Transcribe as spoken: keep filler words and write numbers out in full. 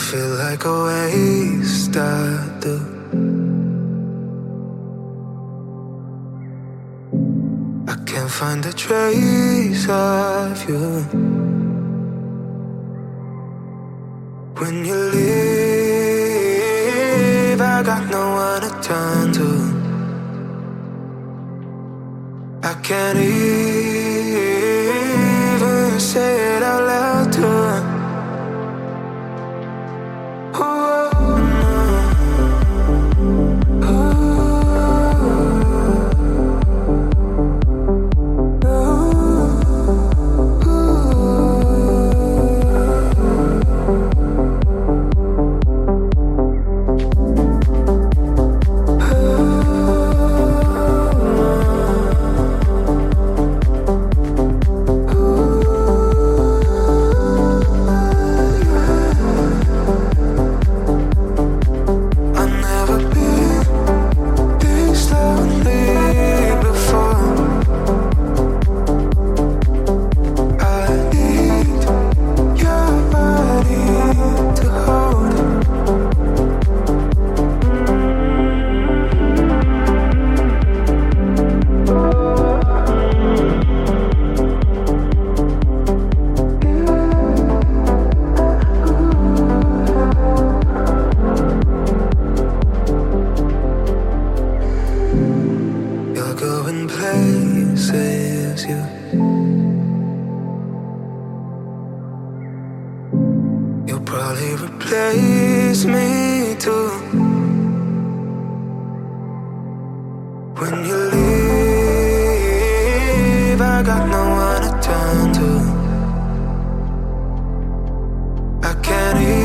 feel like a waste, I do. I can't find a trace of you. When you leave, I got no one to turn to. I can't even say it out loud to her. I can't